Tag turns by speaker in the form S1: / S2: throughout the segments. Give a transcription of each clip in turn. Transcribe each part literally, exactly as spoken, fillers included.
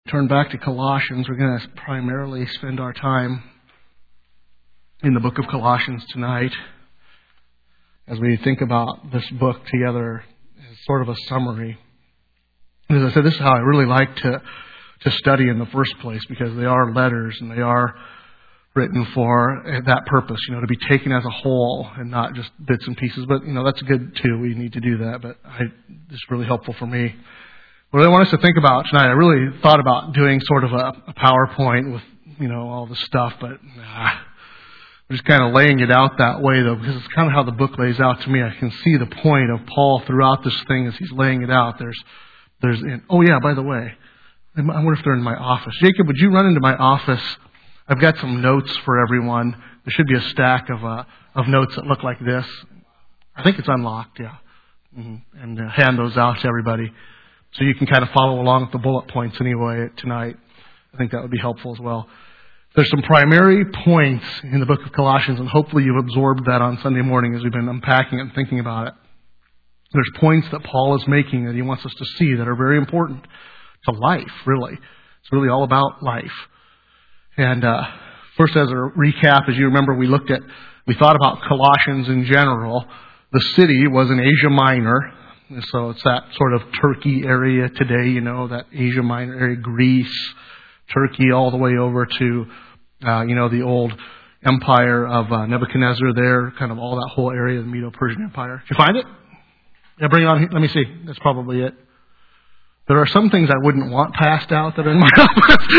S1: Turn back to Colossians. We're going to primarily spend our time in the book of Colossians tonight as we think about this book together as sort of a summary. As I said, this is how I really like to, to study in the first place, because they are letters and they are written for that purpose, you know, to be taken as a whole and not just bits and pieces. But, you know, that's good too. We need to do that. But I, it's really helpful for me. What I want us to think about tonight, I really thought about doing sort of a, a PowerPoint with, you know, all the stuff, but nah, I'm just kind of laying it out that way, though, because it's kind of how the book lays out to me. I can see the point of Paul throughout this thing as he's laying it out. There's, there's, in, oh yeah, by the way, I wonder if they're in my office. Jacob, would you run into my office? I've got some notes for everyone. There should be a stack of uh, of notes that look like this. I think it's unlocked, yeah. Mm-hmm. And uh, hand those out to everybody, so you can kind of follow along with the bullet points anyway tonight. I think that would be helpful as well. There's some primary points in the book of Colossians, and hopefully you've absorbed that on Sunday morning as we've been unpacking it and thinking about it. There's points that Paul is making that he wants us to see that are very important to life, really. It's really all about life. And uh, first, as a recap, as you remember, we looked at, we thought about Colossians in general. The city was in Asia Minor. So it's that sort of Turkey area today, you know, that Asia Minor area, Greece, Turkey, all the way over to, uh, you know, the old empire of uh, Nebuchadnezzar there, kind of all that whole area of the Medo-Persian Empire. Did you find it? Yeah, bring it on. Let me see. That's probably it. There are some things I wouldn't want passed out that are in my office.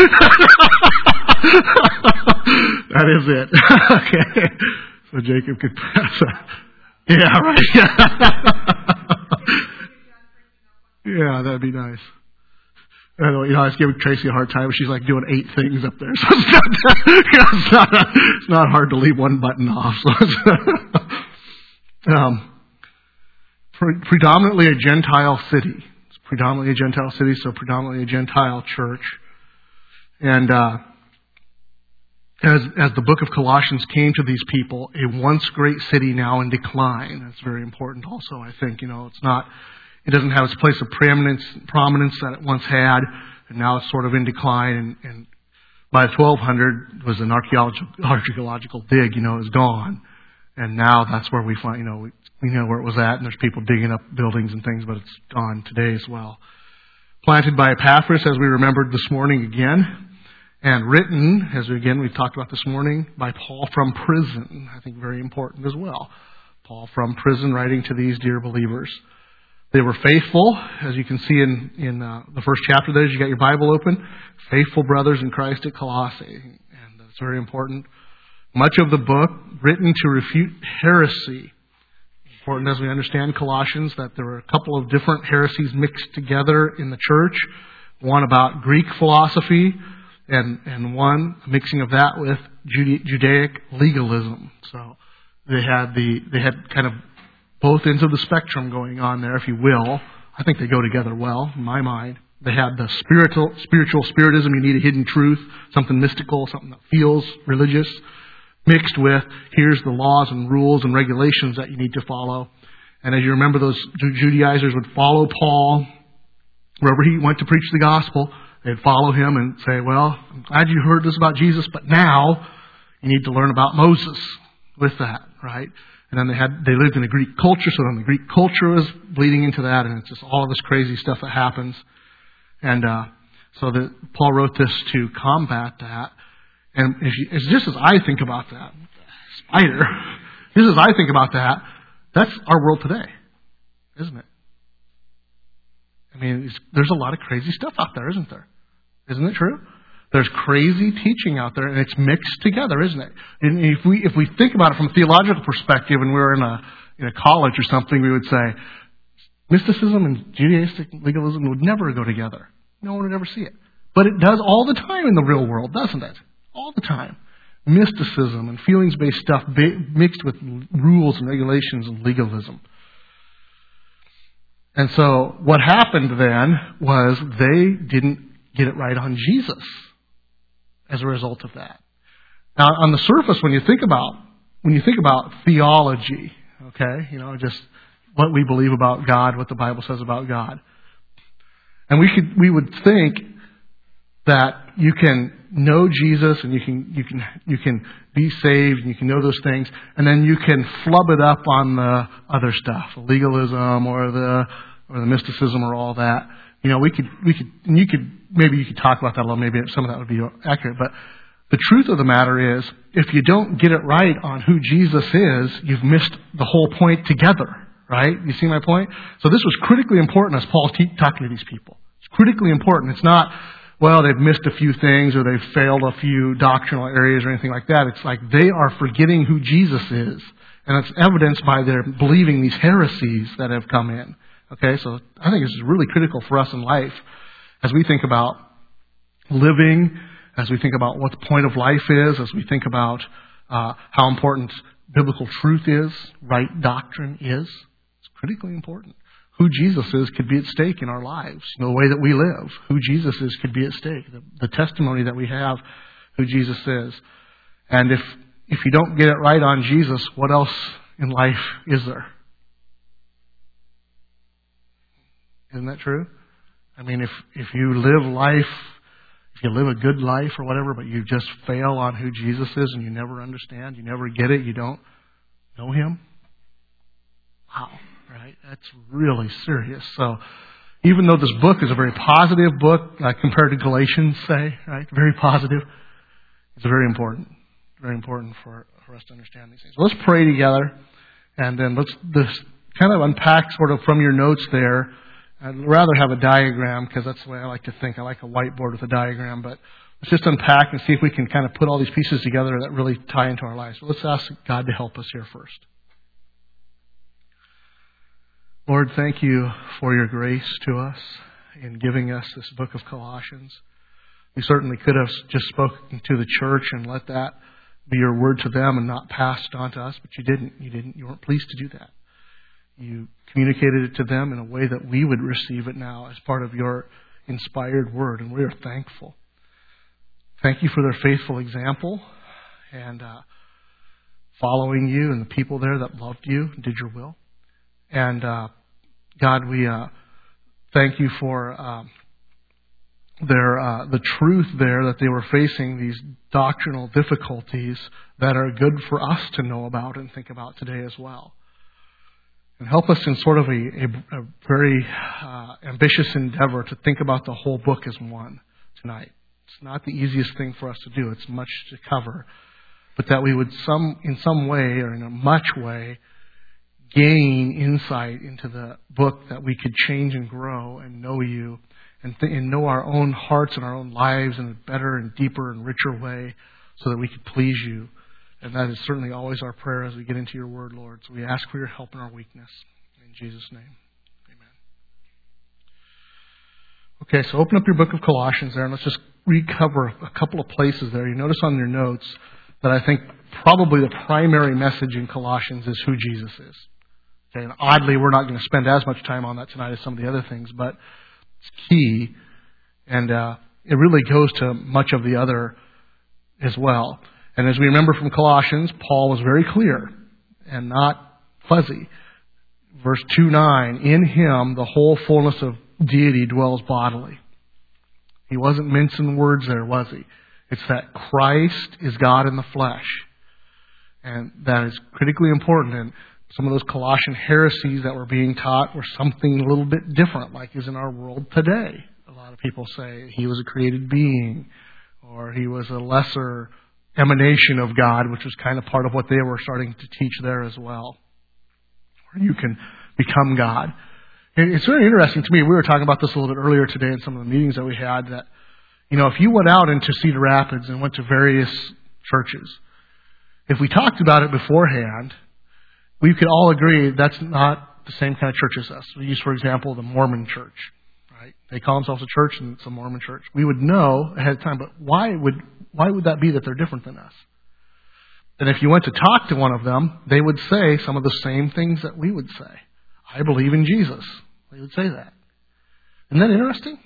S1: That is it. Okay. So Jacob could pass that. Yeah, right. Yeah, that'd be nice. I know, you know, I was giving Tracy a hard time. She's like doing eight things up there. So it's not, it's not, it's not hard to leave one button off. So it's, um, pre- predominantly a Gentile city. It's predominantly a Gentile city, so predominantly a Gentile church. And uh, as as the book of Colossians came to these people, a once great city now in decline. That's very important also, I think. You know, it's not... It doesn't have its place of preeminence, prominence that it once had, and now it's sort of in decline. And, and by twelve hundred, was an archaeological, archaeological dig, you know, is gone. And now that's where we find, you know, we, we know where it was at, and there's people digging up buildings and things, but it's gone today as well. Planted by Epaphras, as we remembered this morning again, and written, as we, again we talked about this morning, by Paul from prison. I think very important as well. Paul from prison writing to these dear believers. They were faithful, as you can see in, in uh, the first chapter there, as you got your Bible open. Faithful brothers in Christ at Colossae. And that's very important. Much of the book written to refute heresy. Important as we understand Colossians, that there were a couple of different heresies mixed together in the church. One about Greek philosophy, and, and one mixing of that with Jude- Judaic legalism. So they had the they had kind of both ends of the spectrum going on there, if you will. I think they go together well, in my mind. They had the spiritual, spiritual spiritism. You need a hidden truth, something mystical, something that feels religious, mixed with, here's the laws and rules and regulations that you need to follow. And as you remember, those Judaizers would follow Paul. Wherever he went to preach the gospel, they'd follow him and say, well, I'm glad you heard this about Jesus, but now you need to learn about Moses with that, right? And then they had they lived in a Greek culture, so then the Greek culture was bleeding into that, and it's just all of this crazy stuff that happens. And uh, so the, Paul wrote this to combat that. And if you, it's just as I think about that, spider, just as I think about that, that's our world today, isn't it? I mean, it's, there's a lot of crazy stuff out there, isn't there? Isn't it true? There's crazy teaching out there, and it's mixed together, isn't it? And if we if we think about it from a theological perspective, and we were in a in a college or something, we would say mysticism and Judaistic legalism would never go together. No one would ever see it, but it does all the time in the real world, doesn't it? All the time, mysticism and feelings-based stuff mixed with rules and regulations and legalism. And so what happened then was they didn't get it right on Jesus as a result of that. Now, on the surface, when you think about when you think about theology, okay, you know, just what we believe about God, what the Bible says about God, and we could we would think that you can know Jesus and you can you can you can be saved and you can know those things, and then you can flub it up on the other stuff, the legalism or the or the mysticism or all that. You know, we could we could and you could maybe you could talk about that a little. Maybe some of that would be accurate, but the truth of the matter is, if you don't get it right on who Jesus is, you've missed the whole point together. Right? You see my point? So this was critically important as Paul's te- talking to these people. It's critically important. It's not, well, they've missed a few things or they've failed a few doctrinal areas or anything like that. It's like they are forgetting who Jesus is. And it's evidenced by their believing these heresies that have come in. Okay, so I think this is really critical for us in life as we think about living, as we think about what the point of life is, as we think about uh, how important biblical truth is, right doctrine is. Critically important. Who Jesus is could be at stake in our lives. You know, the way that we live. Who Jesus is could be at stake. The, the testimony that we have, who Jesus is. And if if you don't get it right on Jesus, what else in life is there? Isn't that true? I mean, if, if you live life, if you live a good life or whatever, but you just fail on who Jesus is and you never understand, you never get it, you don't know Him, wow. Right? That's really serious. So even though this book is a very positive book, uh, compared to Galatians, say, right? Very positive. It's very important. Very important for, for us to understand these things. So let's pray together, and then let's this kind of unpack sort of from your notes there. I'd rather have a diagram because that's the way I like to think. I like a whiteboard with a diagram, but let's just unpack and see if we can kind of put all these pieces together that really tie into our lives. So let's ask God to help us here first. Lord, thank you for your grace to us in giving us this book of Colossians. You certainly could have just spoken to the church and let that be your word to them and not passed on to us, but you didn't. You didn't. You weren't pleased to do that. You communicated it to them in a way that we would receive it now as part of your inspired word, and we are thankful. Thank you for their faithful example and uh, following you and the people there that loved you and did your will. And uh, God, we uh, thank you for uh, their uh, the truth there that they were facing these doctrinal difficulties that are good for us to know about and think about today as well. And help us in sort of a, a, a very uh, ambitious endeavor to think about the whole book as one tonight. It's not the easiest thing for us to do. It's much to cover. But that we would some in some way or in a much way gain insight into the book, that we could change and grow and know you and, th- and know our own hearts and our own lives in a better and deeper and richer way so that we could please you. And that is certainly always our prayer as we get into your word, Lord. So we ask for your help in our weakness. In Jesus' name, amen. Okay, so open up your book of Colossians there and let's just recover a couple of places there. You notice on your notes that I think probably the primary message in Colossians is who Jesus is. Okay, and oddly, we're not going to spend as much time on that tonight as some of the other things, but it's key, and uh, it really goes to much of the other as well. And as we remember from Colossians, Paul was very clear and not fuzzy. Verse two nine, in him the whole fullness of deity dwells bodily. He wasn't mincing words there, was he? It's that Christ is God in the flesh. And that is critically important. And some of those Colossian heresies that were being taught were something a little bit different, like is in our world today. A lot of people say he was a created being, or he was a lesser emanation of God, which was kind of part of what they were starting to teach there as well. Or you can become God. And it's very interesting to me. We were talking about this a little bit earlier today in some of the meetings that we had, that, you know, if you went out into Cedar Rapids and went to various churches, if we talked about it beforehand, we could all agree that's not the same kind of church as us. We use, for example, the Mormon church. Right? They call themselves a church, and it's a Mormon church. We would know ahead of time, but why would why would that be that they're different than us? And if you went to talk to one of them, they would say some of the same things that we would say. I believe in Jesus. They would say that. Isn't that interesting?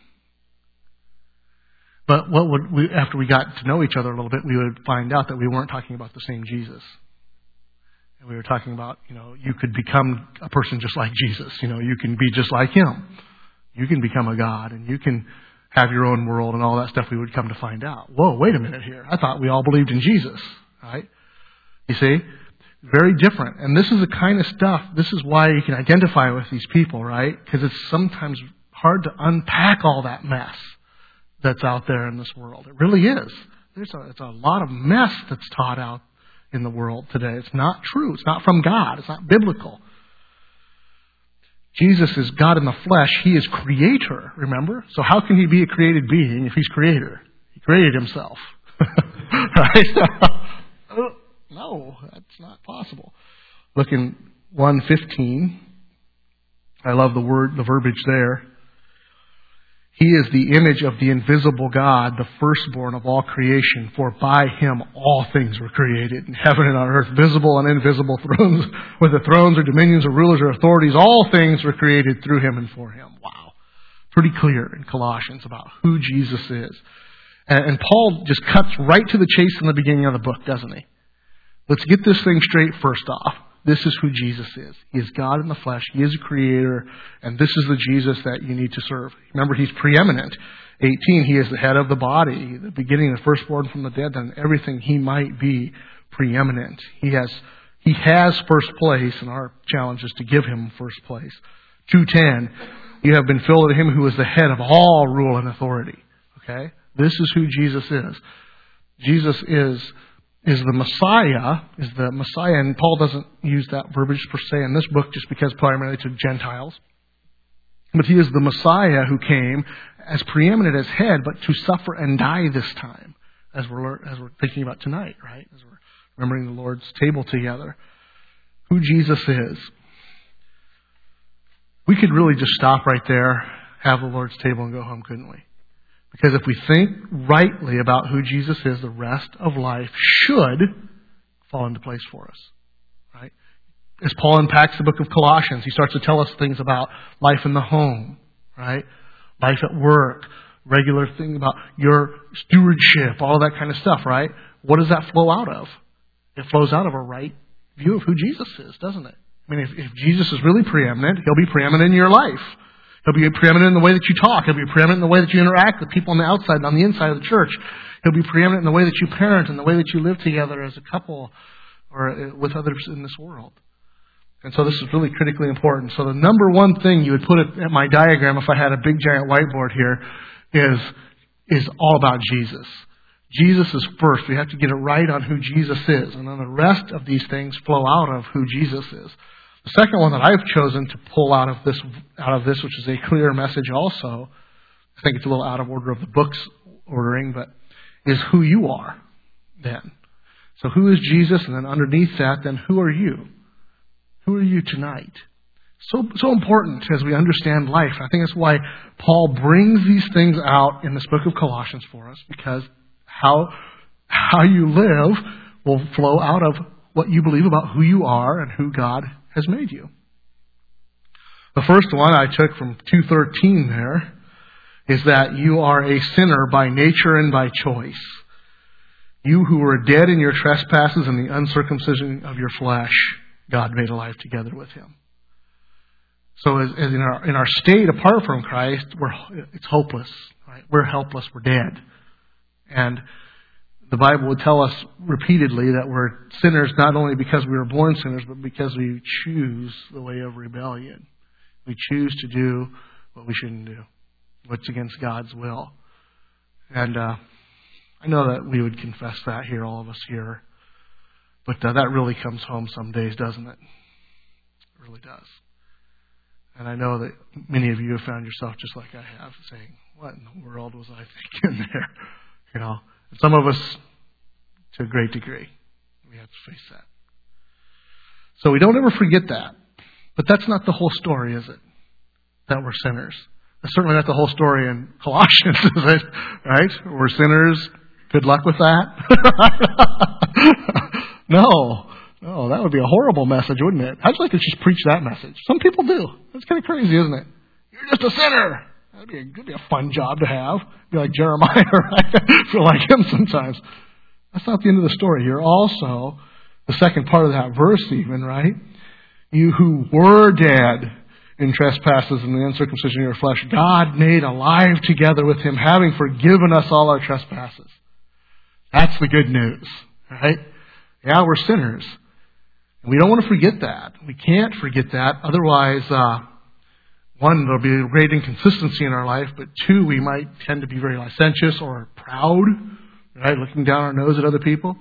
S1: But what would we, after we got to know each other a little bit, we would find out that we weren't talking about the same Jesus. And we were talking about, you know, you could become a person just like Jesus. You know, you can be just like him. You can become a God, and you can have your own world and all that stuff, we would come to find out. Whoa, wait a minute here. I thought we all believed in Jesus, right? You see? Very different. And this is the kind of stuff, this is why you can identify with these people, right? Because it's sometimes hard to unpack all that mess that's out there in this world. It really is. There's a, it's a lot of mess that's taught out in the world today. It's not true. It's not from God. It's not biblical. Jesus is God in the flesh. He is creator, remember? So how can he be a created being if he's creator? He created himself. Right? No, that's not possible. Look in one fifteen. I love the word, the verbiage there. He is the image of the invisible God, the firstborn of all creation, for by him all things were created, in heaven and on earth, visible and invisible, thrones, whether thrones or dominions or rulers or authorities, all things were created through him and for him. Wow. Pretty clear in Colossians about who Jesus is. And, and Paul just cuts right to the chase in the beginning of the book, doesn't he? Let's get this thing straight first off. This is who Jesus is. He is God in the flesh. He is a creator. And this is the Jesus that you need to serve. Remember, he's preeminent. eighteen, he is the head of the body, the beginning, the firstborn from the dead, and everything he might be preeminent. He has he has first place, and our challenge is to give him first place. two ten, you have been filled with him who is the head of all rule and authority. Okay? This is who Jesus is. Jesus is... is the Messiah, is the Messiah, and Paul doesn't use that verbiage per se in this book just because primarily to Gentiles. But he is the Messiah who came as preeminent as head, but to suffer and die this time, as we're as we're thinking about tonight, right? As we're remembering the Lord's table together. Who Jesus is. We could really just stop right there, have the Lord's table, and go home, couldn't we? Because if we think rightly about who Jesus is, the rest of life should fall into place for us. Right? As Paul unpacks the book of Colossians, he starts to tell us things about life in the home, right? Life at work, regular thing about your stewardship, all that kind of stuff, right? What does that flow out of? It flows out of a right view of who Jesus is, doesn't it? I mean, if, if Jesus is really preeminent, he'll be preeminent in your life. He'll be preeminent in the way that you talk. He'll be preeminent in the way that you interact with people on the outside and on the inside of the church. He'll be preeminent in the way that you parent and the way that you live together as a couple or with others in this world. And so this is really critically important. So the number one thing you would put at my diagram if I had a big giant whiteboard here is, is all about Jesus. Jesus is first. We have to get it right on who Jesus is. And then the rest of these things flow out of who Jesus is. The second one that I've chosen to pull out of this, out of this, which is a clear message also, I think it's a little out of order of the book's ordering, but is who you are then. So who is Jesus? And then underneath that, then who are you? Who are you tonight? So, so important as we understand life. I think that's why Paul brings these things out in this book of Colossians for us, because how, how you live will flow out of what you believe about who you are and who God has made you. The first one I took from two thirteen there is that you are a sinner by nature and by choice. You who were dead in your trespasses and the uncircumcision of your flesh, God made alive together with him. So as, as in our in our state apart from Christ, we're it's hopeless. Right? We're helpless. We're dead. And the Bible would tell us repeatedly that we're sinners not only because we were born sinners, but because we choose the way of rebellion. We choose to do what we shouldn't do, what's against God's will. And uh, I know that we would confess that here, all of us here. But uh, that really comes home some days, doesn't it? It really does. And I know that many of you have found yourself just like I have, saying, what in the world was I thinking there? You know, and some of us, to a great degree, we have to face that. So we don't ever forget that. But that's not the whole story, is it? That we're sinners. That's certainly not the whole story in Colossians, is it? Right? We're sinners. Good luck with that. No. No, that would be a horrible message, wouldn't it? I'd like to just preach that message. Some people do. That's kind of crazy, isn't it? You're just a sinner. That'd be a, that'd be a fun job to have. Be like Jeremiah, right? Feel like him sometimes. That's not the end of the story. You're also, the second part of that verse even, right? You who were dead in trespasses and the uncircumcision of your flesh, God made alive together with him, having forgiven us all our trespasses. That's the good news, right? Yeah, we're sinners. And we don't want to forget that. We can't forget that. Otherwise, uh, one, there'll be a great inconsistency in our life, but two, we might tend to be very licentious or proud, right? Looking down our nose at other people.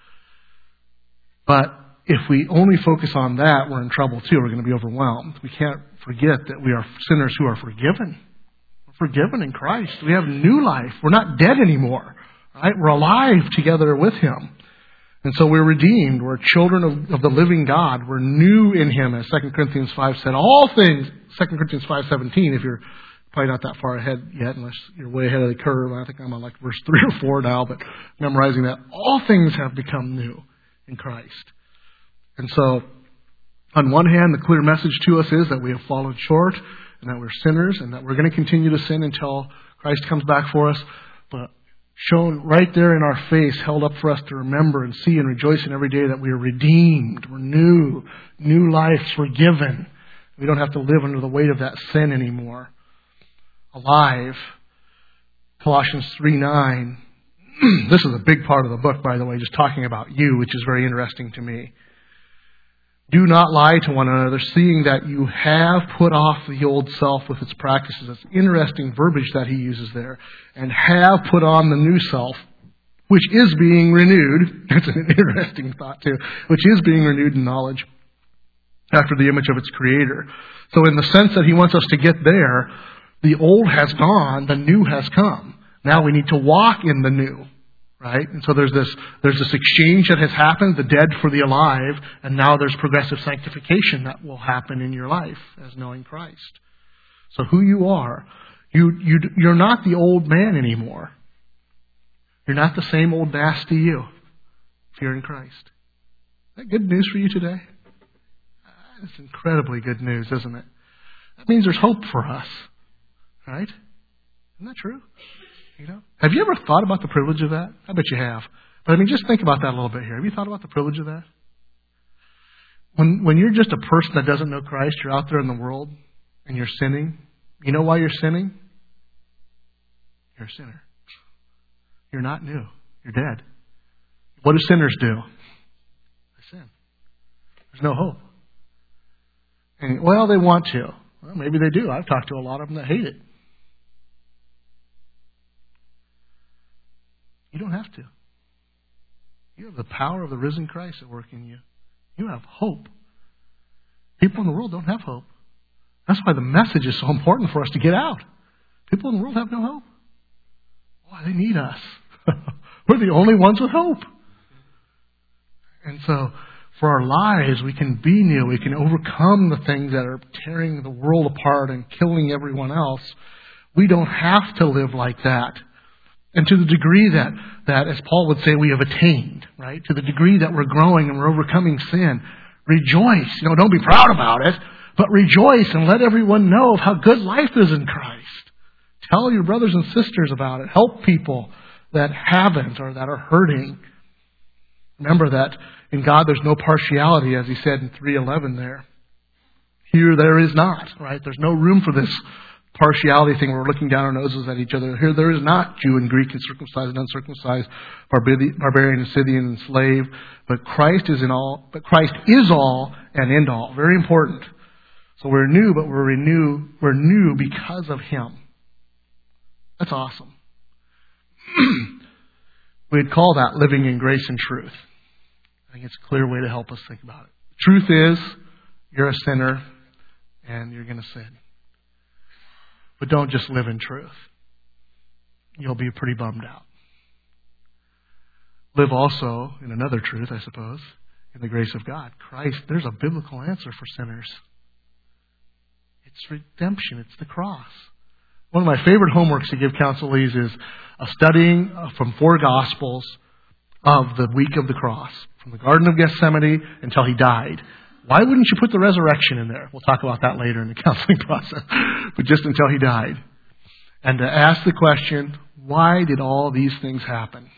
S1: But if we only focus on that, we're in trouble too. We're going to be overwhelmed. We can't forget that we are sinners who are forgiven. We're forgiven in Christ. We have new life. We're not dead anymore. Right? We're alive together with Him. And so we're redeemed. We're children of, of the living God. We're new in Him, as Second Corinthians five said. All things, Second Corinthians five seventeen, if you're probably not that far ahead yet, unless you're way ahead of the curve. I think I'm on like verse three or four now, but memorizing that. All things have become new in Christ. And so, on one hand, the clear message to us is that we have fallen short and that we're sinners and that we're going to continue to sin until Christ comes back for us. But shown right there in our face, held up for us to remember and see and rejoice in every day that we are redeemed. We're new. New life, forgiven. We don't have to live under the weight of that sin anymore. Alive. Colossians three nine. This is a big part of the book, by the way, just talking about you, which is very interesting to me. Do not lie to one another, seeing that you have put off the old self with its practices. It's interesting verbiage that he uses there. And have put on the new self, which is being renewed. That's an interesting thought too. Which is being renewed in knowledge after the image of its creator. So in the sense that he wants us to get there, the old has gone, the new has come. Now we need to walk in the new. Right? And so there's this there's this exchange that has happened, the dead for the alive, and now there's progressive sanctification that will happen in your life as knowing Christ. So who you are, you you you're not the old man anymore. You're not the same old nasty you if you're in Christ. Is that good news for you today? It's incredibly good news, isn't it? That means there's hope for us. Right? Isn't that true? You know? Have you ever thought about the privilege of that? I bet you have. But I mean, just think about that a little bit here. Have you thought about the privilege of that? When when you're just a person that doesn't know Christ, you're out there in the world and you're sinning. You know why you're sinning? You're a sinner. You're not new. You're dead. What do sinners do? They sin. There's no hope. And, well, they want to. Well, maybe they do. I've talked to a lot of them that hate it. You don't have to. You have the power of the risen Christ at work in you. You have hope. People in the world don't have hope. That's why the message is so important for us to get out. People in the world have no hope. Boy, they need us. We're the only ones with hope. And so, for our lives, we can be new. We can overcome the things that are tearing the world apart and killing everyone else. We don't have to live like that. And to the degree that, that, as Paul would say, we have attained, right? To the degree that we're growing and we're overcoming sin, rejoice. You know, don't be proud about it, but rejoice and let everyone know of how good life is in Christ. Tell your brothers and sisters about it. Help people that haven't or that are hurting. Remember that in God there's no partiality, as he said in three eleven there. Here there is not, right? There's no room for this partiality thing where we're looking down our noses at each other. Here there is not Jew and Greek and circumcised and uncircumcised, barbarian and Scythian and slave, but Christ is in all, but Christ is all and in all. Very important. So we're new, but we're renew, we're new because of Him. That's awesome. We'd call that living in grace and truth. I think it's a clear way to help us think about it. Truth is, you're a sinner and you're going to sin. But don't just live in truth. You'll be pretty bummed out. Live also in another truth, I suppose, in the grace of God. Christ, there's a biblical answer for sinners. It's redemption. It's the cross. One of my favorite homeworks to give counselees is a studying from four Gospels of the week of the cross, from the Garden of Gethsemane until He died. Why wouldn't you put the resurrection in there? We'll talk about that later in the counseling process. But just until He died. And to ask the question, why did all these things happen?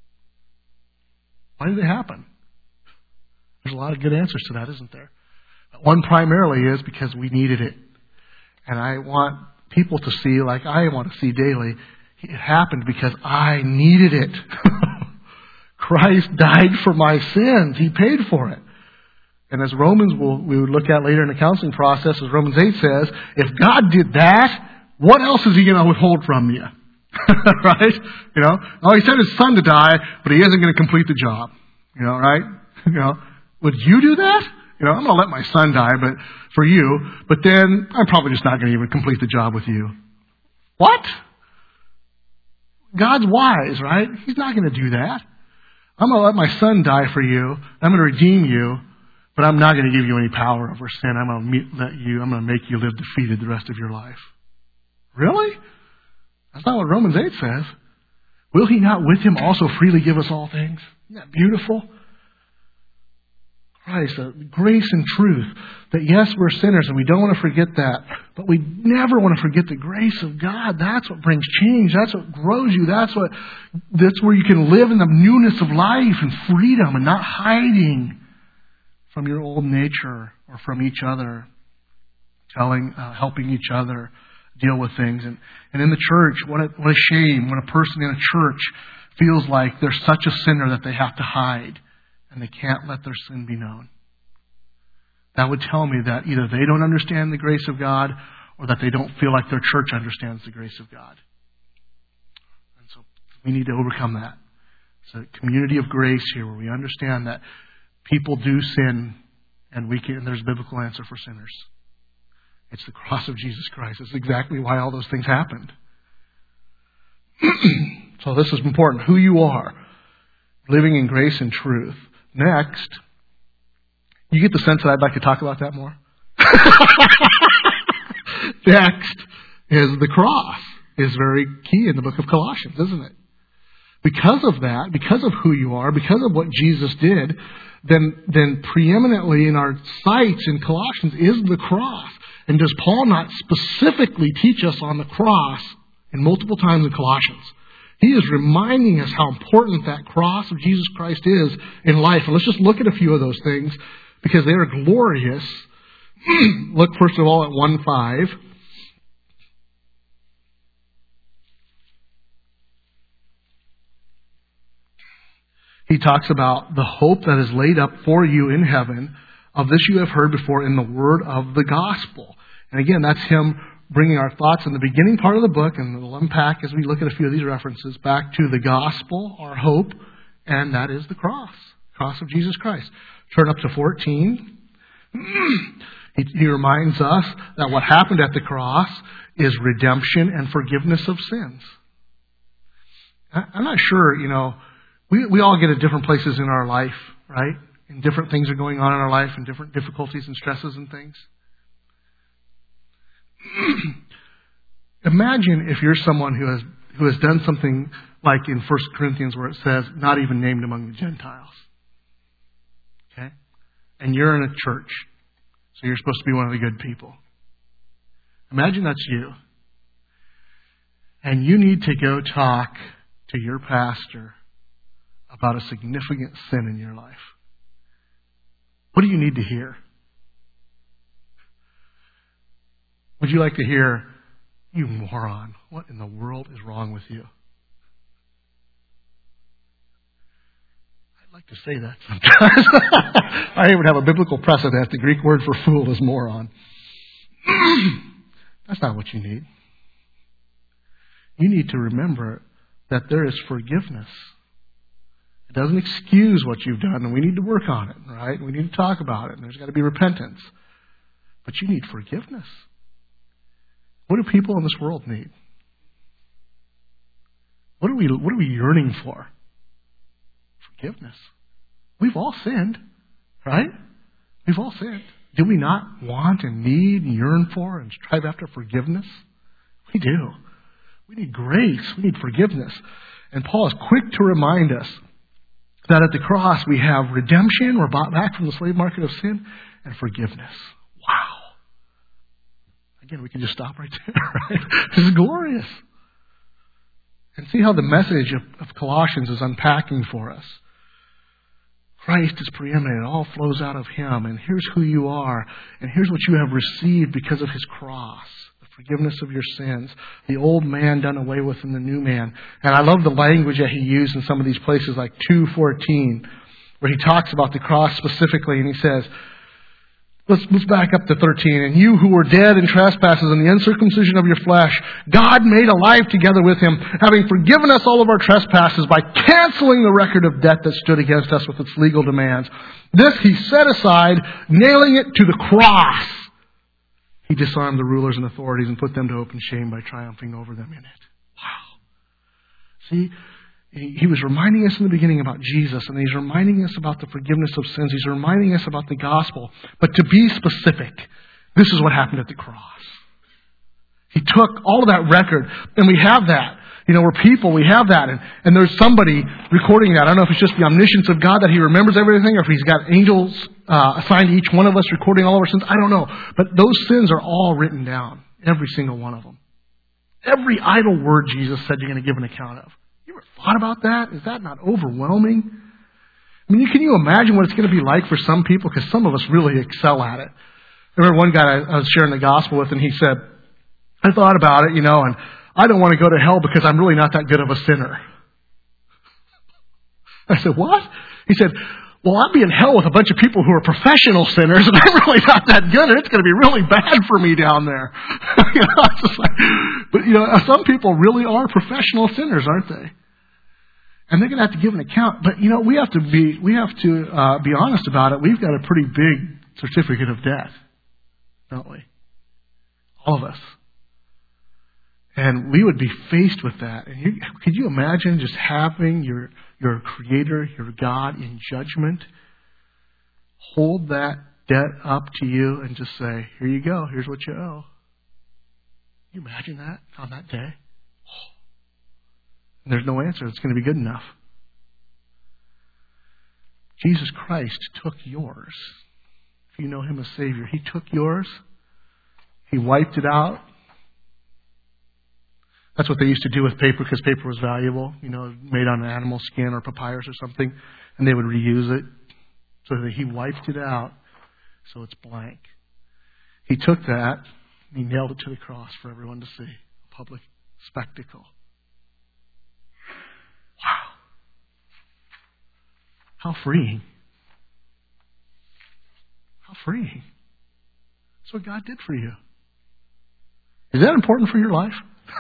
S1: Why did they happen? There's a lot of good answers to that, isn't there? One primarily is because we needed it. And I want people to see, like I want to see daily, it happened because I needed it. Christ died for my sins. He paid for it. And as Romans will, we would look at later in the counseling process, as Romans eight says, if God did that, what else is He going to withhold from you? Right? You know, oh, He sent His Son to die, but He isn't going to complete the job. You know, right? You know, would you do that? You know, I'm going to let my son die, but for you, but then I'm probably just not going to even complete the job with you. What? God's wise, right? He's not going to do that. I'm going to let my son die for you. I'm going to redeem you, but I'm not going to give you any power over sin. I'm going to meet, let you. I'm going to make you live defeated the rest of your life. Really? That's not what Romans eight says. Will He not with Him also freely give us all things? Isn't that beautiful? Christ, uh, grace and truth. That yes, we're sinners and we don't want to forget that. But we never want to forget the grace of God. That's what brings change. That's what grows you. That's what, that's where you can live in the newness of life and freedom and not hiding from your old nature or from each other. Telling, uh, helping each other deal with things. And, and in the church, what a, what a shame when a person in a church feels like they're such a sinner that they have to hide. And they can't let their sin be known. That would tell me that either they don't understand the grace of God or that they don't feel like their church understands the grace of God. And so we need to overcome that. It's a community of grace here where we understand that people do sin and we can, and there's a biblical answer for sinners. It's the cross of Jesus Christ. It's exactly why all those things happened. So this is important. Who you are. Living in grace and truth. Next, you get the sense that I'd like to talk about that more? Next is the cross. Is very key in the book of Colossians, isn't it? Because of that, because of who you are, because of what Jesus did, then, then preeminently in our sights in Colossians is the cross. And does Paul not specifically teach us on the cross in multiple times in Colossians? He is reminding us how important that cross of Jesus Christ is in life. And let's just look at a few of those things because they are glorious. Look first of all at one five. He talks about the hope that is laid up for you in heaven. Of this you have heard before in the word of the gospel. And again, that's him bringing our thoughts in the beginning part of the book, and we'll unpack as we look at a few of these references, back to the gospel, our hope, and that is the cross, cross of Jesus Christ. Turn up to fourteen. He, he reminds us that what happened at the cross is redemption and forgiveness of sins. I, I'm not sure, you know, we, we all get at different places in our life, right? And different things are going on in our life and different difficulties and stresses and things. Imagine if you're someone who has who has done something like in First Corinthians where it says, not even named among the Gentiles. Okay? And you're in a church. So you're supposed to be one of the good people. Imagine that's you. And you need to go talk to your pastor about a significant sin in your life. What do you need to hear? Would you like to hear, you moron, what in the world is wrong with you? I'd like to say that sometimes. I even have a biblical precedent. The Greek word for fool is moron. That's not what you need. You need to remember that there is forgiveness. It doesn't excuse what you've done, and we need to work on it, right? We need to talk about it, and there's got to be repentance. But you need forgiveness. What do people in this world need? What are we, what are we yearning for? Forgiveness. We've all sinned, right? We've all sinned. Do we not want and need and yearn for and strive after forgiveness? We do. We need grace. We need forgiveness. And Paul is quick to remind us that at the cross we have redemption. We're bought back from the slave market of sin and forgiveness. Wow. Again, we can just stop right there, right? This is glorious. And see how the message of, of Colossians is unpacking for us. Christ is preeminent. It all flows out of Him. And here's who you are. And here's what you have received because of His cross. The forgiveness of your sins. The old man done away with in the new man. And I love the language that he used in some of these places like two fourteen, where he talks about the cross specifically. And he says, Let's, let's back up to thirteen. And you who were dead in trespasses and the uncircumcision of your flesh, God made alive together with Him, having forgiven us all of our trespasses by canceling the record of debt that stood against us with its legal demands. This He set aside, nailing it to the cross. He disarmed the rulers and authorities and put them to open shame by triumphing over them in it. Wow. See? He was reminding us in the beginning about Jesus, and He's reminding us about the forgiveness of sins. He's reminding us about the gospel. But to be specific, this is what happened at the cross. He took all of that record, and we have that. You know, we're people, we have that. And, and there's somebody recording that. I don't know if it's just the omniscience of God that He remembers everything, or if He's got angels uh, assigned to each one of us recording all of our sins. I don't know. But those sins are all written down, every single one of them. Every idle word Jesus said you're going to give an account of. You ever thought about that? Is that not overwhelming? I mean, can you imagine what it's going to be like for some people? Because some of us really excel at it. I remember one guy I was sharing the gospel with, and he said, I thought about it, you know, and I don't want to go to hell because I'm really not that good of a sinner. I said, what? He said, well, I'll be in hell with a bunch of people who are professional sinners, and I'm really not that good, and it's going to be really bad for me down there. you know, it's just like, but, you know, some people really are professional sinners, aren't they? And they're going to have to give an account. But, you know, we have to be we have to uh, be honest about it. We've got a pretty big certificate of debt, don't we? All of us. And we would be faced with that. And you, could you imagine just having your your Creator, your God, in judgment, hold that debt up to you and just say, here you go, here's what you owe. Can you imagine that on that day? And there's no answer that's going to be good enough. Jesus Christ took yours. If you know Him as Savior, He took yours. He wiped it out. That's what they used to do with paper because paper was valuable, you know, made on an animal skin or papyrus or something, and they would reuse it. So that He wiped it out so it's blank. He took that and He nailed it to the cross for everyone to see. A public spectacle. Wow. How freeing. How freeing. That's what God did for you. Is that important for your life?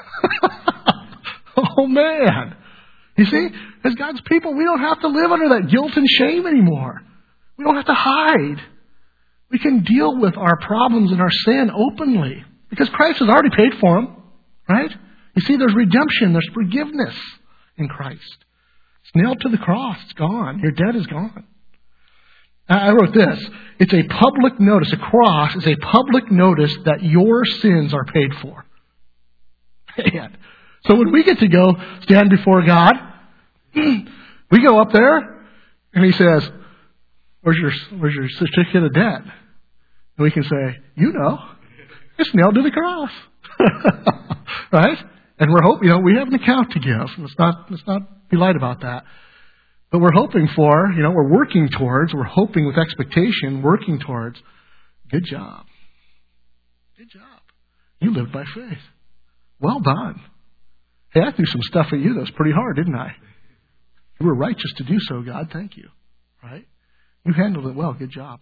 S1: Oh man. You see, as God's people, we don't have to live under that guilt and shame anymore. We don't have to hide. We can deal with our problems and our sin openly because Christ has already paid for them, right? You see, there's redemption, there's forgiveness in Christ. It's nailed to the cross. It's gone. Your debt is gone. I wrote this. It's a public notice. A cross is a public notice that your sins are paid for. Man. So when we get to go stand before God, we go up there and He says, where's your, where's your certificate of debt? And we can say, you know, it's nailed to the cross. Right? And we're hoping, you know, we have an account to give. Let's not, let's not be light about that. But we're hoping for, you know, we're working towards, we're hoping with expectation, working towards, good job. Good job. You lived by faith. Well done. Hey, I threw some stuff at you that was pretty hard, didn't I? You were righteous to do so, God. Thank you. Right? You handled it well. Good job.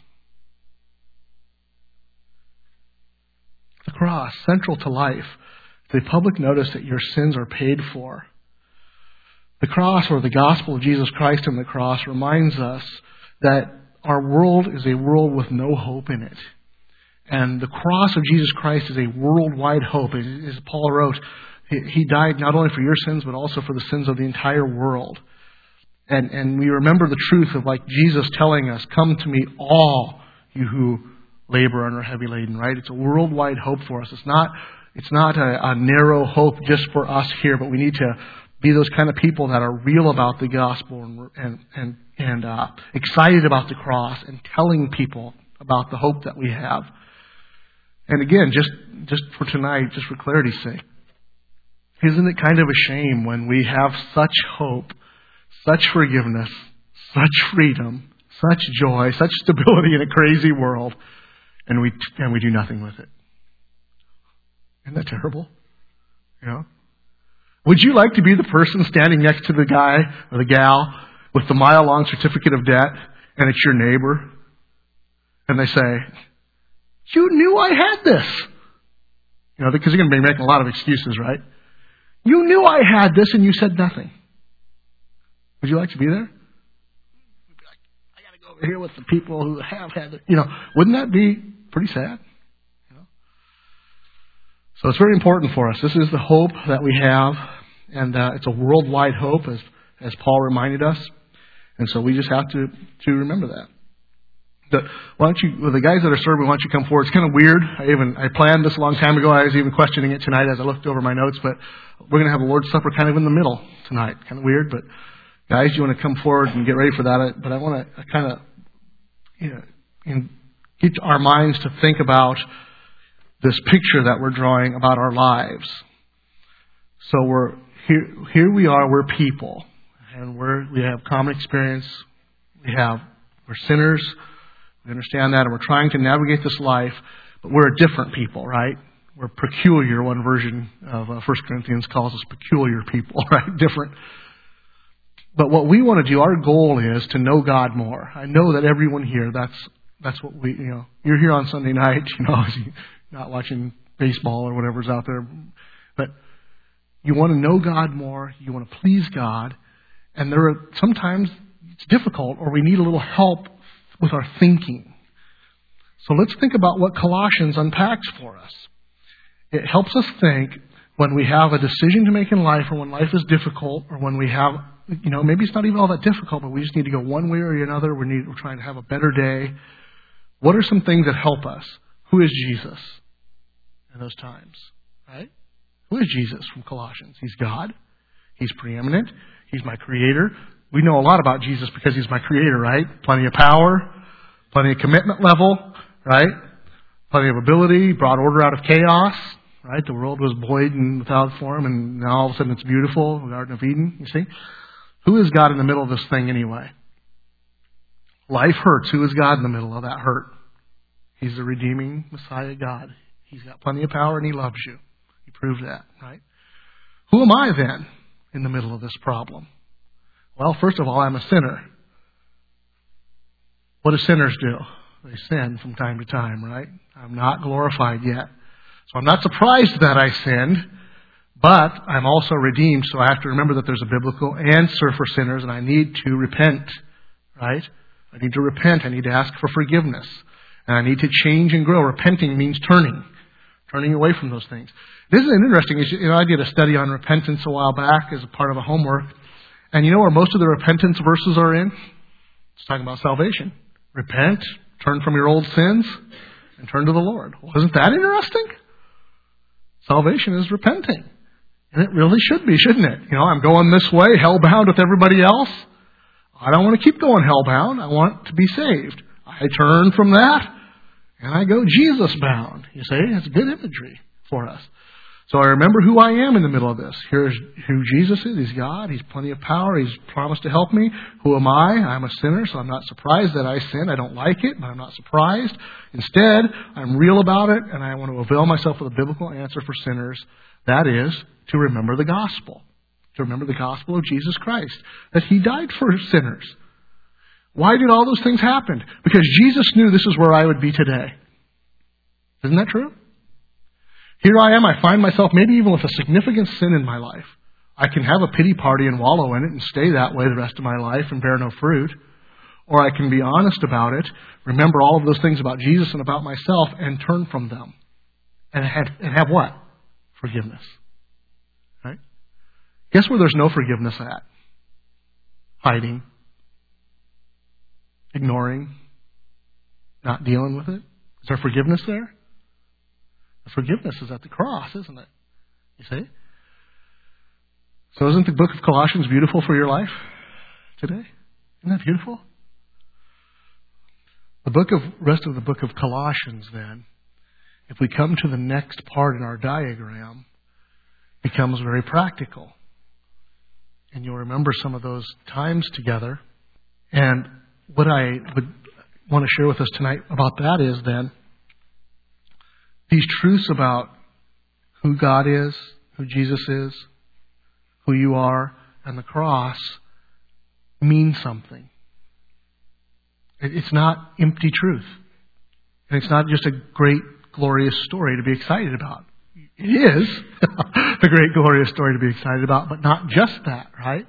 S1: The cross, central to life, the public notice that your sins are paid for. The cross, or the gospel of Jesus Christ and the cross, reminds us that our world is a world with no hope in it. And the cross of Jesus Christ is a worldwide hope. As Paul wrote, He died not only for your sins, but also for the sins of the entire world. And, and we remember the truth of like Jesus telling us, come to me all you who labor and are heavy laden, right? It's a worldwide hope for us. It's not, it's not a, a narrow hope just for us here, but we need to be those kind of people that are real about the gospel and, and, and, and uh, excited about the cross and telling people about the hope that we have. And again, just, just for tonight, just for clarity's sake, isn't it kind of a shame when we have such hope, such forgiveness, such freedom, such joy, such stability in a crazy world, and we and we do nothing with it. Isn't that terrible? You know? Would you like to be the person standing next to the guy or the gal with the mile-long certificate of debt, and it's your neighbor, and they say, "You knew I had this." You know, because you're going to be making a lot of excuses, right? You knew I had this, and you said nothing. Would you like to be there? I got to go over here with the people who have had it. You know, wouldn't that be pretty sad? You know? So it's very important for us. This is the hope that we have, and uh, it's a worldwide hope, as as Paul reminded us. And so we just have to to remember that. The, why don't you, well, the guys that are serving, why don't you come forward? It's kind of weird. I even I planned this a long time ago. I was even questioning it tonight as I looked over my notes. But we're going to have a Lord's Supper kind of in the middle tonight. Kind of weird, but guys, you want to come forward and get ready for that. But I want to kind of, you know, in, get our minds to think about this picture that we're drawing about our lives. So we're here. Here we are. We're people, and we're we have common experience. We have we're sinners. We understand that, and we're trying to navigate this life, but we're a different people, right? We're peculiar. One version of uh, First Corinthians calls us peculiar people, right? Different. But what we want to do, our goal is to know God more. I know that everyone here, that's that's what we, you know, you're here on Sunday night, you know, not watching baseball or whatever's out there, but you want to know God more, you want to please God, and there are sometimes it's difficult, or we need a little help with our thinking. So let's think about what Colossians unpacks for us. It helps us think when we have a decision to make in life, or when life is difficult, or when we have, you know, maybe it's not even all that difficult, but we just need to go one way or another. We need, we're trying to have a better day. What are some things that help us? Who is Jesus in those times? Right? Who is Jesus from Colossians? He's God. He's preeminent. He's my creator. We know a lot about Jesus because He's my creator, right? Plenty of power, plenty of commitment level, right? Plenty of ability, brought order out of chaos, right? The world was void and without form, and now all of a sudden it's beautiful, the Garden of Eden, you see? Who is God in the middle of this thing anyway? Life hurts. Who is God in the middle of that hurt? He's the redeeming Messiah God. He's got plenty of power and He loves you. He proved that, right? Who am I then in the middle of this problem? Well, first of all, I'm a sinner. What do sinners do? They sin from time to time, right? I'm not glorified yet. So I'm not surprised that I sinned, but I'm also redeemed, so I have to remember that there's a biblical answer for sinners, and I need to repent, right? I need to repent. I need to ask for forgiveness. And I need to change and grow. Repenting means turning, turning away from those things. This is an interesting issue. You know, I did a study on repentance a while back as a part of a homework. And you know where most of the repentance verses are in? It's talking about salvation. Repent, turn from your old sins, and turn to the Lord. Well, isn't that interesting? Salvation is repenting. And it really should be, shouldn't it? You know, I'm going this way, hell-bound with everybody else. I don't want to keep going hell-bound. I want to be saved. I turn from that, and I go Jesus-bound. You see, it's good imagery for us. So I remember who I am in the middle of this. Here's who Jesus is. He's God. He's plenty of power. He's promised to help me. Who am I? I'm a sinner, so I'm not surprised that I sin. I don't like it, but I'm not surprised. Instead, I'm real about it, and I want to avail myself of the biblical answer for sinners. That is, to remember the gospel. To remember the gospel of Jesus Christ. That He died for sinners. Why did all those things happen? Because Jesus knew this is where I would be today. Isn't that true? Here I am, I find myself maybe even with a significant sin in my life. I can have a pity party and wallow in it and stay that way the rest of my life and bear no fruit. Or I can be honest about it, remember all of those things about Jesus and about myself, and turn from them. And have, and have what? Forgiveness. Right? Guess where there's no forgiveness at? Hiding. Ignoring. Not dealing with it. Is there forgiveness there? The forgiveness is at the cross, isn't it? You see? So isn't the book of Colossians beautiful for your life today? Isn't that beautiful? The book of rest of the book of Colossians, then, if we come to the next part in our diagram, becomes very practical. And you'll remember some of those times together. And what I would want to share with us tonight about that is then, these truths about who God is, who Jesus is, who you are, and the cross mean something. It's not empty truth. And it's not just a great, glorious story to be excited about. It is a great, glorious story to be excited about, but not just that, right?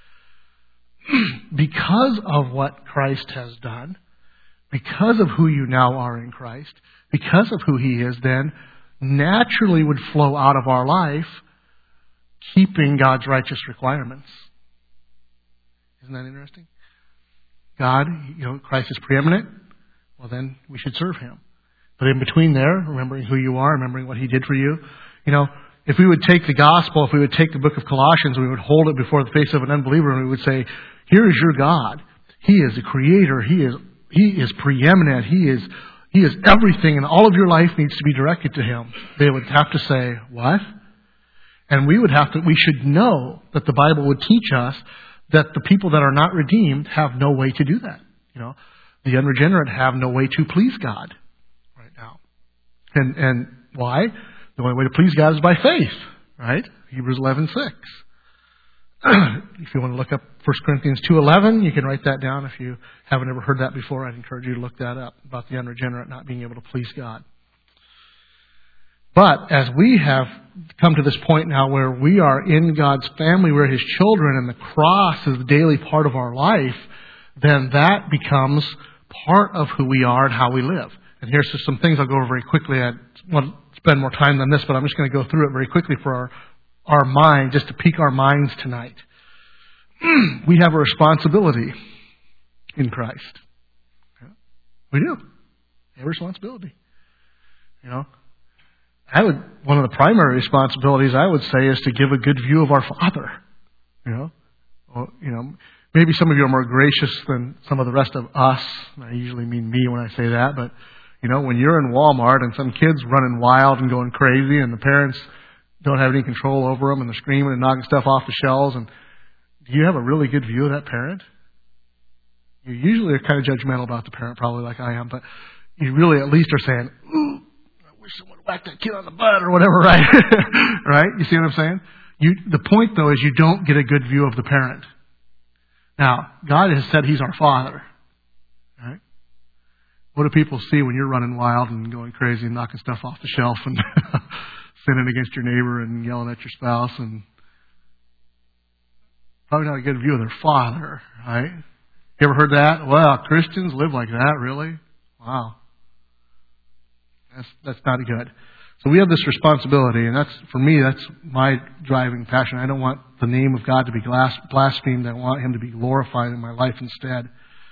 S1: Because of what Christ has done, because of who you now are in Christ, because of who He is, then naturally would flow out of our life keeping God's righteous requirements. Isn't that interesting? God, you know, Christ is preeminent. Well, then we should serve Him. But in between there, remembering who you are, remembering what He did for you, you know, if we would take the gospel, if we would take the book of Colossians, we would hold it before the face of an unbeliever, and we would say, here is your God. He is the creator. He is He is preeminent. He is He is everything, and all of your life needs to be directed to Him. They would have to say, what? And we would have to, we should know that the Bible would teach us that the people that are not redeemed have no way to do that. You know, the unregenerate have no way to please God right now. And and why? The only way to please God is by faith, right? Hebrews eleven six. If you want to look up First Corinthians two eleven, you can write that down. If you haven't ever heard that before, I'd encourage you to look that up, about the unregenerate not being able to please God. But as we have come to this point now where we are in God's family, we're His children, and the cross is the daily part of our life, then that becomes part of who we are and how we live. And here's just some things I'll go over very quickly. I want to spend more time than this, but I'm just going to go through it very quickly for our our mind, just to pique our minds tonight. We have a responsibility in Christ. We do. We have a responsibility. You know, I would, one of the primary responsibilities I would say is to give a good view of our Father. You know, well, you know, maybe some of you are more gracious than some of the rest of us. I usually mean me when I say that, but you know, when you're in Walmart and some kid's running wild and going crazy, and the parents don't have any control over them, and they're screaming and knocking stuff off the shelves, and do you have a really good view of that parent? You usually are kind of judgmental about the parent, probably like I am, but you really at least are saying, ooh, I wish someone would whack that kid on the butt or whatever, right? Right? You see what I'm saying? You, the point, though, is you don't get a good view of the parent. Now, God has said He's our Father. Right? What do people see when you're running wild and going crazy and knocking stuff off the shelf and sinning against your neighbor and yelling at your spouse? And probably not a good view of their Father, right? You ever heard that? Well, Christians live like that, really? Wow. That's that's not good. So we have this responsibility, and that's, for me, that's my driving passion. I don't want the name of God to be blasphemed. I want Him to be glorified in my life instead.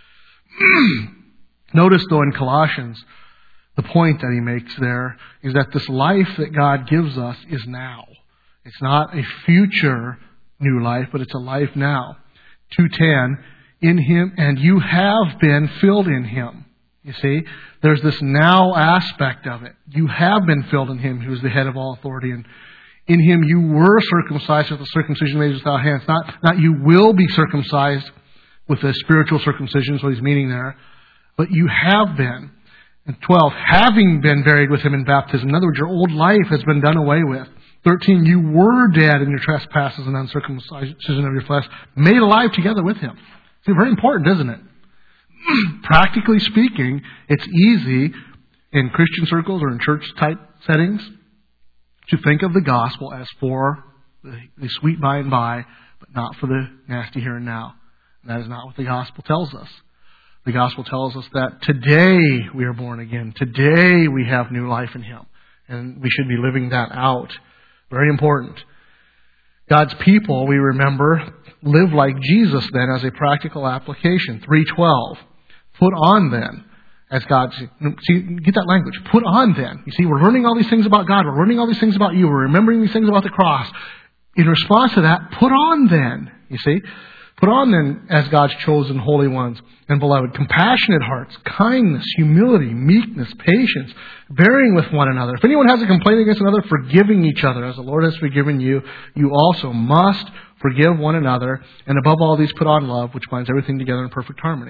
S1: Notice, though, in Colossians, the point that he makes there is that this life that God gives us is now. It's not a future new life, but it's a life now. two ten, in Him, and you have been filled in Him. You see, there's this now aspect of it. You have been filled in Him, who is the head of all authority. And in Him you were circumcised with the circumcision made without hands. Not, not you will be circumcised with a spiritual circumcision, is what he's meaning there. But you have been. And twelve, having been buried with Him in baptism. In other words, your old life has been done away with. thirteen, you were dead in your trespasses and uncircumcision of your flesh, made alive together with Him. See, very important, isn't it? Practically speaking, it's easy in Christian circles or in church-type settings to think of the gospel as for the, the sweet by and by, but not for the nasty here and now. And that is not what the gospel tells us. The gospel tells us that today we are born again. Today we have new life in Him. And we should be living that out. Very important. God's people, we remember, live like Jesus then as a practical application. three twelve. Put on then, as God, see, get that language. Put on then. You see, we're learning all these things about God. We're learning all these things about you. We're remembering these things about the cross. In response to that, put on then. You see, put on then as God's chosen holy ones and beloved, compassionate hearts, kindness, humility, meekness, patience, bearing with one another. If anyone has a complaint against another, forgiving each other as the Lord has forgiven you, you also must forgive one another. And above all these, put on love, which binds everything together in perfect harmony.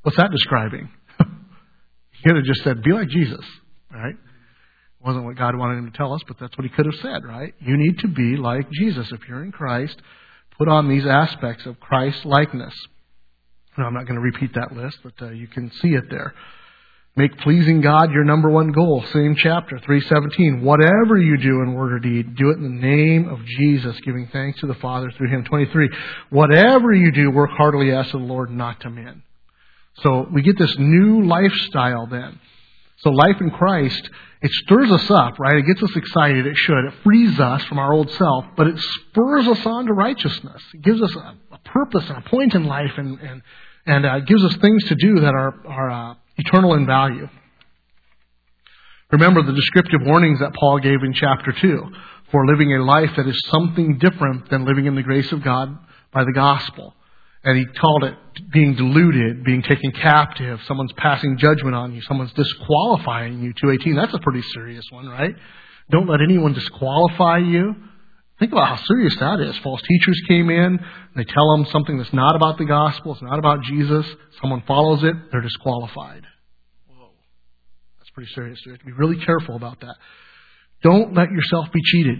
S1: What's that describing? He could have just said, be like Jesus, right? It wasn't what God wanted him to tell us, but that's what he could have said, right? You need to be like Jesus. If you're in Christ, put on these aspects of Christ-likeness. Now, I'm not going to repeat that list, but uh, you can see it there. Make pleasing God your number one goal. Same chapter, three seventeen. Whatever you do in word or deed, do it in the name of Jesus, giving thanks to the Father through Him. twenty-three. Whatever you do, work heartily as to the Lord, not to men. So we get this new lifestyle then. So life in Christ, it stirs us up, right? It gets us excited. It should. It frees us from our old self, but it spurs us on to righteousness. It gives us a, a purpose and a point in life, and and and uh, gives us things to do that are are uh, eternal in value. Remember the descriptive warnings that Paul gave in chapter two for living a life that is something different than living in the grace of God by the gospel. And he called it being deluded, being taken captive, someone's passing judgment on you, someone's disqualifying you. two eighteen, that's a pretty serious one, right? Don't let anyone disqualify you. Think about how serious that is. False teachers came in, they tell them something that's not about the gospel, it's not about Jesus. Someone follows it, they're disqualified. Whoa, that's pretty serious. You have to be really careful about that. Don't let yourself be cheated.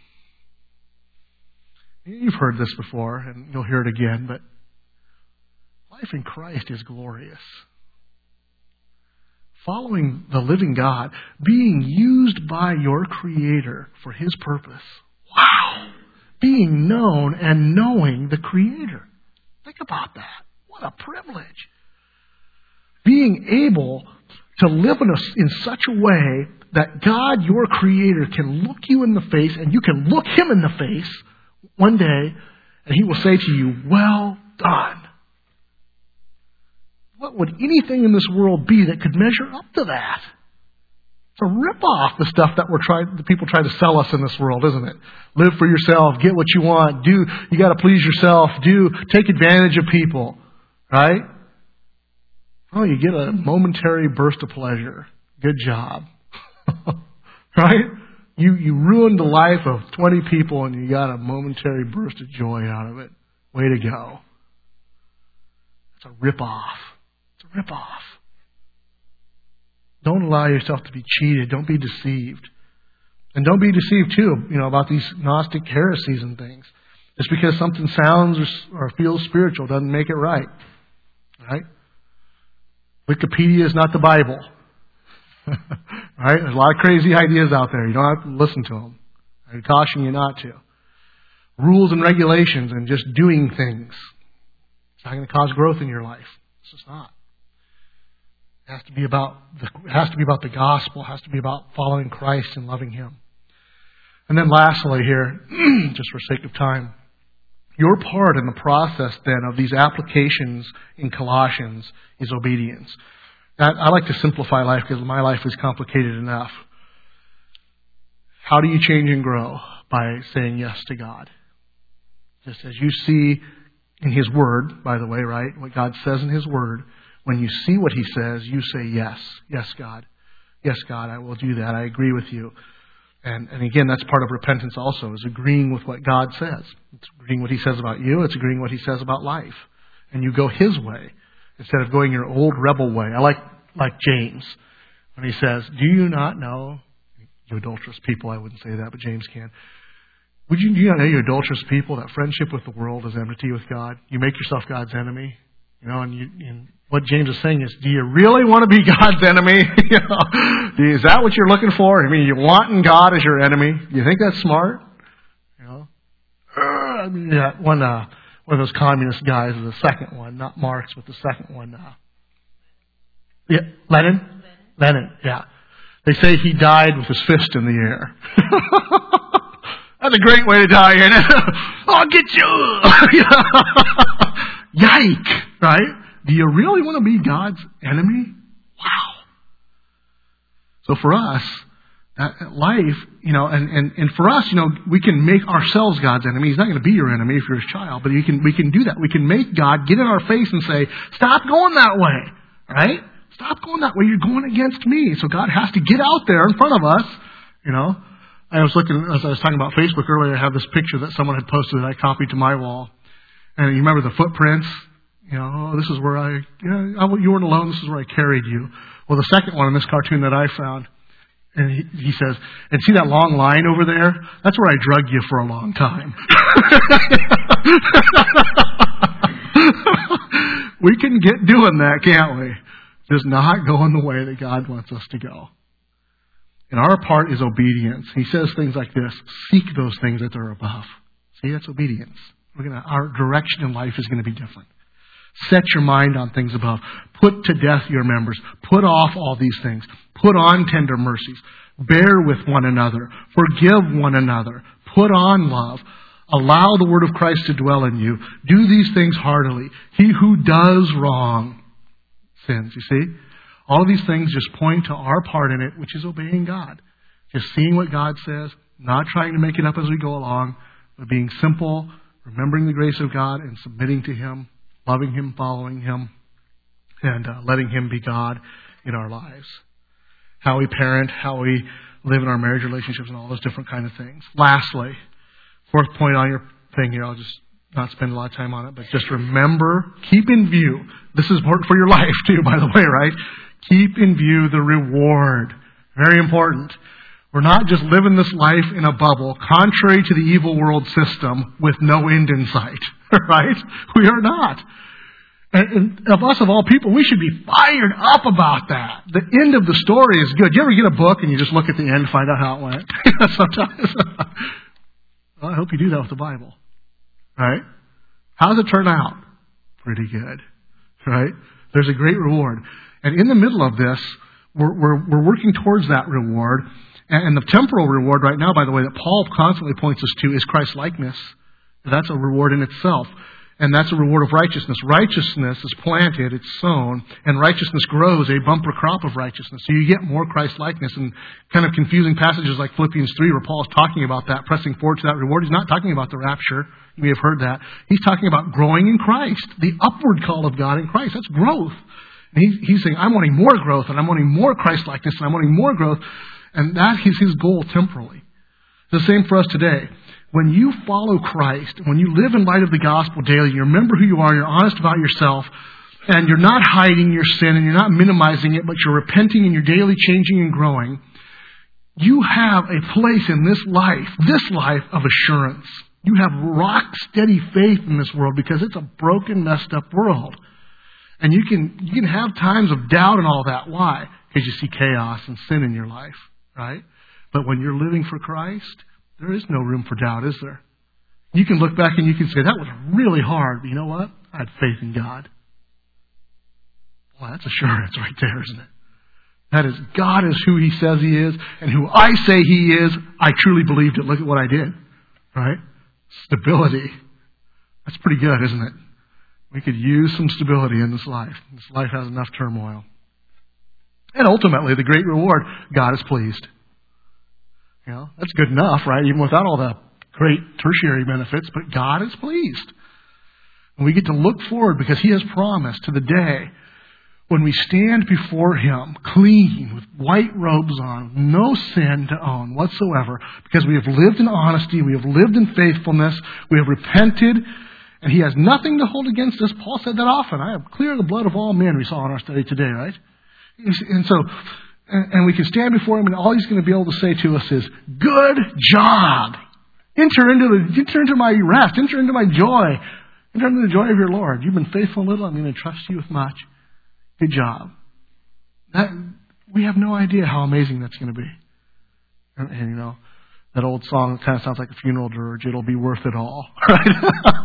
S1: You've heard this before, and you'll hear it again, but life in Christ is glorious. Following the living God, being used by your Creator for His purpose. Wow! Being known and knowing the Creator. Think about that. What a privilege. Being able to live in, a, in such a way that God, your Creator, can look you in the face and you can look Him in the face one day and He will say to you, well done. What would anything in this world be that could measure up to that? It's a rip-off, the stuff that we're trying, the people try to sell us in this world, isn't it? Live for yourself, get what you want, do, you got to please yourself, do, take advantage of people, right? Oh, you get a momentary burst of pleasure. Good job. Right? You, you ruined the life of twenty people and you got a momentary burst of joy out of it. Way to go. It's a rip-off. It's a rip-off. Don't allow yourself to be cheated. Don't be deceived. And don't be deceived, too, you know, about these Gnostic heresies and things. Just because something sounds or, or feels spiritual doesn't make it right. Right? Wikipedia is not the Bible. Right? There's a lot of crazy ideas out there. You don't have to listen to them. I caution you not to. Rules and regulations and just doing things. It's not going to cause growth in your life. It's just not. It has to be about the, it has to be about the gospel. It has to be about following Christ and loving Him. And then lastly here, just for sake of time, your part in the process then of these applications in Colossians is obedience. Now, I like to simplify life because my life is complicated enough. How do you change and grow? By saying yes to God. Just as you see in His Word, by the way, right? What God says in His Word. When you see what He says, you say yes. Yes, God. Yes, God, I will do that. I agree with you. And, and again, that's part of repentance also, is agreeing with what God says. It's agreeing what He says about you. It's agreeing what He says about life. And you go His way instead of going your old rebel way. I like, like James when he says, do you not know, you adulterous people, I wouldn't say that, but James can. Would you, do you not know, you adulterous people, that friendship with the world is enmity with God? You make yourself God's enemy. You know, and, you, and what James is saying is, do you really want to be God's enemy? You know, is that what you're looking for? I mean, you wanting God as your enemy? Do you think that's smart? You know, uh, I mean, yeah, one uh, one of those communist guys is the second one, not Marx, but the second one. Uh, yeah, Lenin. Lenin. Yeah, they say he died with his fist in the air. That's a great way to die, isn't it? I'll get you. Yike, right? Do you really want to be God's enemy? Wow. So for us, that life, you know, and, and, and for us, you know, we can make ourselves God's enemy. He's not going to be your enemy if you're His child, but we can, we can do that. We can make God get in our face and say, stop going that way, right? Stop going that way. You're going against me. So God has to get out there in front of us, you know. I was looking, as I was talking about Facebook earlier, I have this picture that someone had posted that I copied to my wall. And you remember the footprints, you You know, oh, this is where I, you know, you weren't alone, this is where I carried you. Well, the second one in this cartoon that I found, and he, he says, and see that long line over there? That's where I drug you for a long time. We can get doing that, can't we? Just not going the way that God wants us to go. And our part is obedience. He says things like this: seek those things that are above. See, that's obedience. We're gonna, our direction in life is going to be different. Set your mind on things above. Put to death your members. Put off all these things. Put on tender mercies. Bear with one another. Forgive one another. Put on love. Allow the word of Christ to dwell in you. Do these things heartily. He who does wrong sins. You see? All of these things just point to our part in it, which is obeying God. Just seeing what God says, not trying to make it up as we go along, but being simple, remembering the grace of God and submitting to Him, loving Him, following Him, and uh, letting Him be God in our lives. How we parent, how we live in our marriage relationships, and all those different kind of things. Lastly, fourth point on your thing here, I'll just not spend a lot of time on it, but just remember, keep in view, this is important for your life too, by the way, right? Keep in view the reward. Very important. We're not just living this life in a bubble, contrary to the evil world system, with no end in sight, right? We are not. And, and of us, of all people, we should be fired up about that. The end of the story is good. You ever get a book and you just look at the end and find out how it went? Sometimes. Well, I hope you do that with the Bible. Right? How does it turn out? Pretty good. Right? There's a great reward. And in the middle of this, we're, we're, we're working towards that reward. And, and the temporal reward right now, by the way, that Paul constantly points us to is Christ-likeness. That's a reward in itself. And that's a reward of righteousness. Righteousness is planted, it's sown, and righteousness grows a bumper crop of righteousness. So you get more Christ-likeness. And kind of confusing passages like Philippians three, where Paul is talking about that, pressing forward to that reward. He's not talking about the rapture. You may have heard that. He's talking about growing in Christ, the upward call of God in Christ. That's growth. And he's, he's saying, I'm wanting more growth, and I'm wanting more Christ-likeness, and I'm wanting more growth. And that is his goal temporally. It's the same for us today. When you follow Christ, when you live in light of the gospel daily, you remember who you are, you're honest about yourself, and you're not hiding your sin, and you're not minimizing it, but you're repenting and you're daily changing and growing, you have a place in this life, this life of assurance. You have rock steady faith in this world because it's a broken, messed up world. And you can you can have times of doubt and all that. Why? Because you see chaos and sin in your life, right? But when you're living for Christ, there is no room for doubt, is there? You can look back and you can say, that was really hard, but you know what? I had faith in God. Well, that's assurance right there, isn't it? That is, God is who He says He is, and who I say He is, I truly believed it. Look at what I did, right? Stability. That's pretty good, isn't it? We could use some stability in this life. This life has enough turmoil. And ultimately, the great reward, God is pleased. You know, that's good enough, right? Even without all the great tertiary benefits, but God is pleased. And we get to look forward because He has promised to the day when we stand before Him clean with white robes on, no sin to own whatsoever, because we have lived in honesty, we have lived in faithfulness, we have repented, and He has nothing to hold against us. Paul said that often. I have cleared the blood of all men, we saw in our study today, right? And so, and we can stand before Him, and all He's going to be able to say to us is, good job. Enter into the, enter into my rest. Enter into my joy. Enter into the joy of your Lord. You've been faithful in little. I'm going to trust you with much. Good job. That, we have no idea how amazing that's going to be. And, and you know, that old song kind of sounds like a funeral dirge. It'll be worth it all. Right?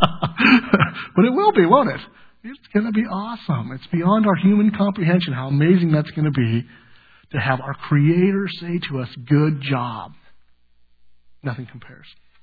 S1: But it will be, won't it? It's going to be awesome. It's beyond our human comprehension how amazing that's going to be. To have our Creator say to us, good job. Nothing compares.